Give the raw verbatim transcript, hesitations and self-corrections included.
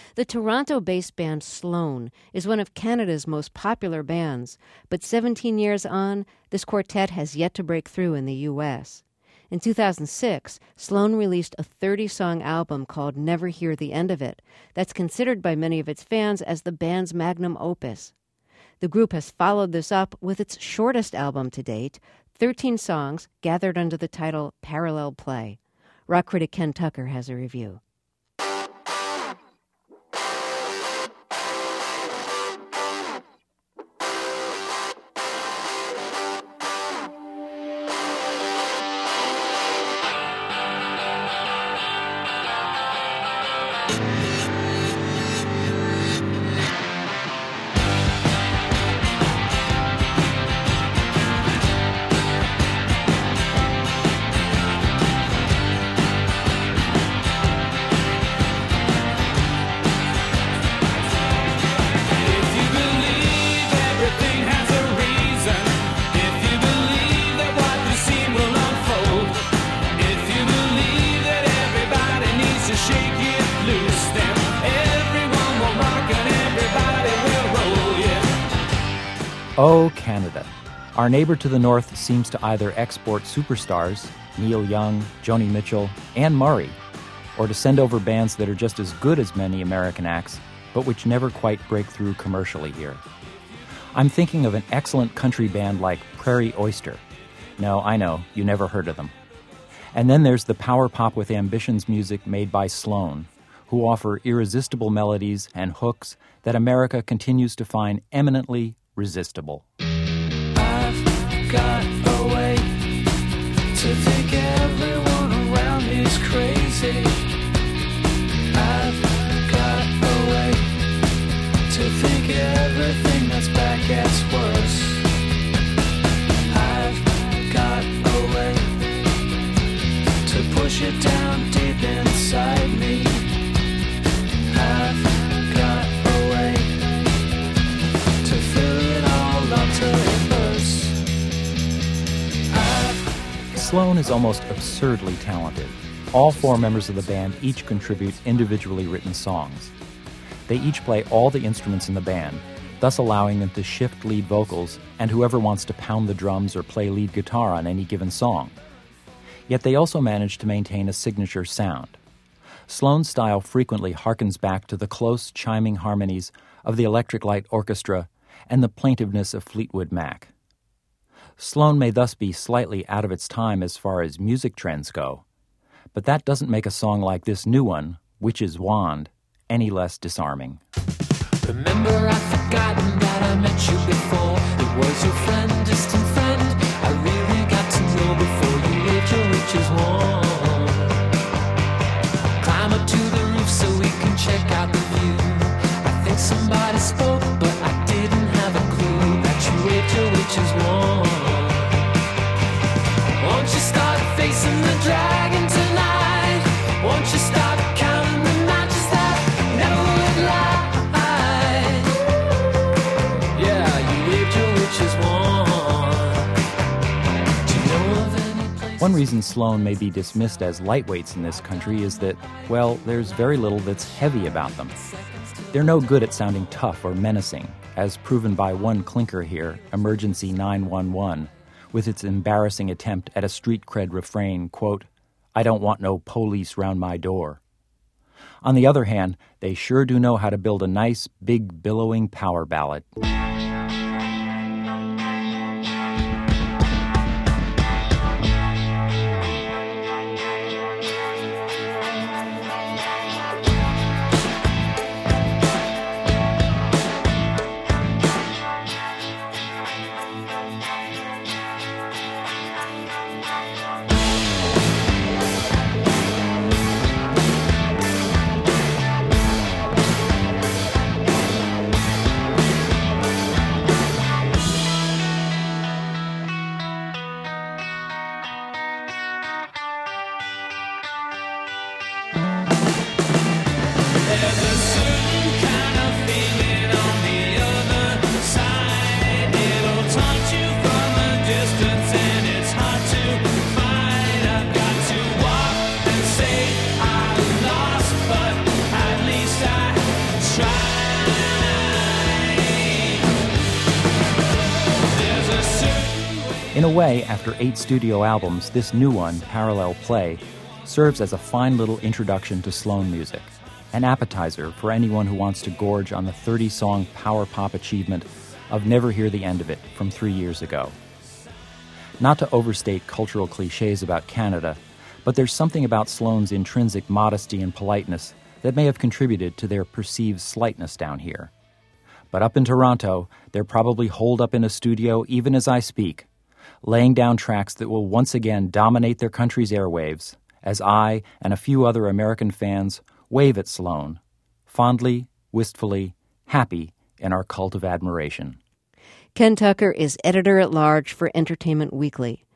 The Toronto-based band Sloan is one of Canada's most popular bands, but seventeen years on, this quartet has yet to break through in the U S. In two thousand six, Sloan released a thirty-song album called Never Hear the End of It that's considered by many of its fans as the band's magnum opus. The group has followed this up with its shortest album to date, thirteen songs gathered under the title Parallel Play. Rock critic Ken Tucker has a review. Oh, Canada. Our neighbor to the north seems to either export superstars, Neil Young, Joni Mitchell, Anne Murray, or to send over bands that are just as good as many American acts, but which never quite break through commercially here. I'm thinking of an excellent country band like Prairie Oyster. No, I know, you never heard of them. And then there's the power pop with ambitions music made by Sloan, who offer irresistible melodies and hooks that America continues to find eminently resistible. I've got a way to think everyone around me's crazy. I've got a way to think everything that's bad gets worse. I've got a way to push it down deep inside me. I've got a way to fill it all up till it bursts. Sloan is almost absurdly talented. All four members of the band each contribute individually written songs. They each play all the instruments in the band, thus allowing them to shift lead vocals and whoever wants to pound the drums or play lead guitar on any given song. Yet they also manage to maintain a signature sound. Sloan's style frequently harkens back to the close, chiming harmonies of the Electric Light Orchestra and the plaintiveness of Fleetwood Mac. Sloan may thus be slightly out of its time as far as music trends go, but that doesn't make a song like this new one, Witch's Wand, any less disarming. Remember, I've forgotten that I met you before. It was your friend, distant friend. I really got to know before you waved your witch's wand. Climb up to the roof so we can check out the view. I think somebody spoke, but I didn't have a clue that you waved your witch's wand. Won't you start facing the dragon tonight? Won't you start counting the matches that never would lie? Yeah, you waved your witch's wand. Do you know of any place? One reason Sloan may be dismissed as lightweights in this country is that, well, there's very little that's heavy about them. They're no good at sounding tough or menacing, as proven by one clinker here, Emergency nine one one, with its embarrassing attempt at a street cred refrain, quote, "I don't want no police round my door." On the other hand, they sure do know how to build a nice, big, billowing power ballad. In a way, after eight studio albums, this new one, Parallel Play, serves as a fine little introduction to Sloan music, an appetizer for anyone who wants to gorge on the thirty-song power pop achievement of Never Hear the End of It from three years ago. Not to overstate cultural cliches about Canada, but there's something about Sloan's intrinsic modesty and politeness that may have contributed to their perceived slightness down here. But up in Toronto, they're probably holed up in a studio even as I speak, laying down tracks that will once again dominate their country's airwaves, as I and a few other American fans wave at Sloan, fondly, wistfully, happy in our cult of admiration. Ken Tucker is editor-at-large for Entertainment Weekly.